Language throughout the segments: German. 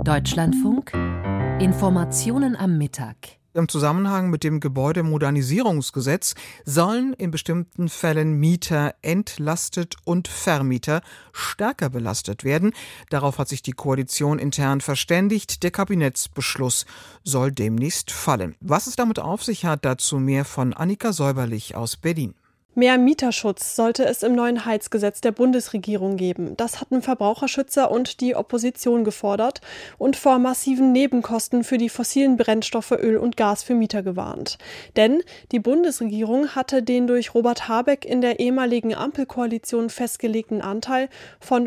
Deutschlandfunk Informationen am Mittag. Im Zusammenhang mit dem Gebäudemodernisierungsgesetz sollen in bestimmten Fällen Mieter entlastet und Vermieter stärker belastet werden. Darauf hat sich die Koalition intern verständigt. Der Kabinettsbeschluss soll demnächst fallen. Was es damit auf sich hat, dazu mehr von Annika Säuberlich aus Berlin. Mehr Mieterschutz sollte es im neuen Heizgesetz der Bundesregierung geben. Das hatten Verbraucherschützer und die Opposition gefordert und vor massiven Nebenkosten für die fossilen Brennstoffe Öl und Gas für Mieter gewarnt. Denn die Bundesregierung hatte den durch Robert Habeck in der ehemaligen Ampelkoalition festgelegten Anteil von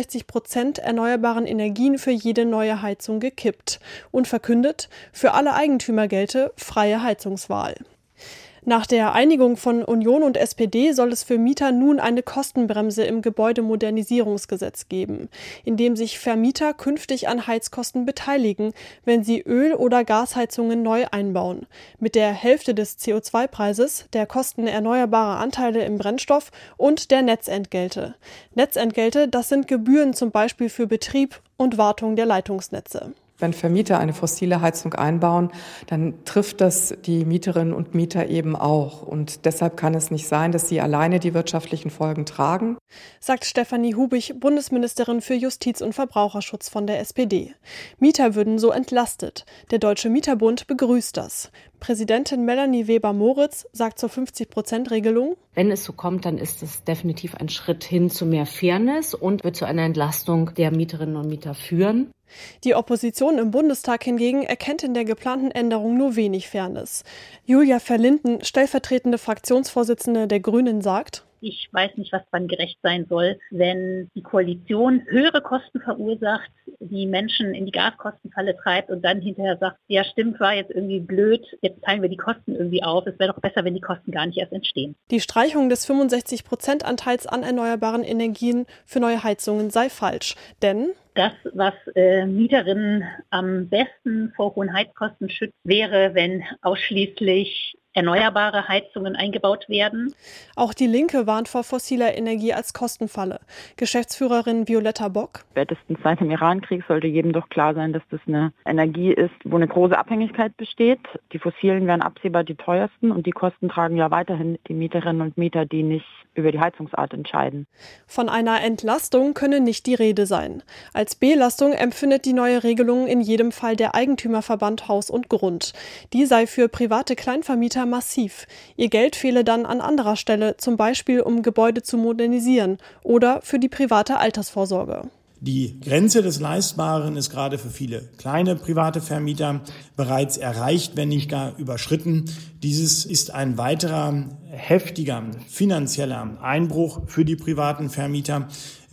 65% erneuerbaren Energien für jede neue Heizung gekippt und verkündet, für alle Eigentümer gelte freie Heizungswahl. Nach der Einigung von Union und SPD soll es für Mieter nun eine Kostenbremse im Gebäudemodernisierungsgesetz geben, indem sich Vermieter künftig an Heizkosten beteiligen, wenn sie Öl- oder Gasheizungen neu einbauen. Mit der Hälfte des CO2-Preises, der Kosten erneuerbarer Anteile im Brennstoff und der Netzentgelte. Netzentgelte, das sind Gebühren zum Beispiel für Betrieb und Wartung der Leitungsnetze. Wenn Vermieter eine fossile Heizung einbauen, dann trifft das die Mieterinnen und Mieter eben auch. Und deshalb kann es nicht sein, dass sie alleine die wirtschaftlichen Folgen tragen, sagt Stefanie Hubig, Bundesministerin für Justiz und Verbraucherschutz von der SPD. Mieter würden so entlastet. Der Deutsche Mieterbund begrüßt das. Präsidentin Melanie Weber-Moritz sagt zur 50%-Regelung: Wenn es so kommt, dann ist es definitiv ein Schritt hin zu mehr Fairness und wird zu einer Entlastung der Mieterinnen und Mieter führen. Die Opposition im Bundestag hingegen erkennt in der geplanten Änderung nur wenig Fairness. Julia Verlinden, stellvertretende Fraktionsvorsitzende der Grünen, sagt: Ich weiß nicht, was dran gerecht sein soll, wenn die Koalition höhere Kosten verursacht, die Menschen in die Gaskostenfalle treibt und dann hinterher sagt, ja stimmt, war jetzt irgendwie blöd, jetzt teilen wir die Kosten irgendwie auf. Es wäre doch besser, wenn die Kosten gar nicht erst entstehen. Die Streichung des 65%-Anteils an erneuerbaren Energien für neue Heizungen sei falsch, denn das, was Mieterinnen am besten vor hohen Heizkosten schützt, wäre, wenn ausschließlich erneuerbare Heizungen eingebaut werden. Auch die Linke warnt vor fossiler Energie als Kostenfalle. Geschäftsführerin Violetta Bock: Spätestens seit dem Irankrieg sollte jedem doch klar sein, dass das eine Energie ist, wo eine große Abhängigkeit besteht. Die fossilen wären absehbar die teuersten und die Kosten tragen ja weiterhin die Mieterinnen und Mieter, die nicht über die Heizungsart entscheiden. Von einer Entlastung könne nicht die Rede sein. Als Belastung empfindet die neue Regelung in jedem Fall der Eigentümerverband Haus und Grund. Die sei für private Kleinvermieter massiv. Ihr Geld fehle dann an anderer Stelle, zum Beispiel um Gebäude zu modernisieren oder für die private Altersvorsorge. Die Grenze des Leistbaren ist gerade für viele kleine private Vermieter bereits erreicht, wenn nicht gar überschritten. Dieses ist ein weiterer heftiger finanzieller Einbruch für die privaten Vermieter,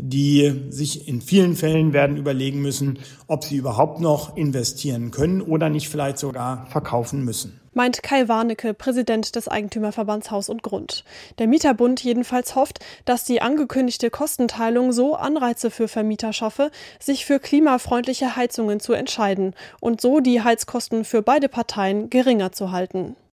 die sich in vielen Fällen werden überlegen müssen, ob sie überhaupt noch investieren können oder nicht vielleicht sogar verkaufen müssen. Meint Kai Warnecke, Präsident des Eigentümerverbands Haus und Grund. Der Mieterbund jedenfalls hofft, dass die angekündigte Kostenteilung so Anreize für Vermieter schaffe, sich für klimafreundliche Heizungen zu entscheiden und so die Heizkosten für beide Parteien geringer zu halten.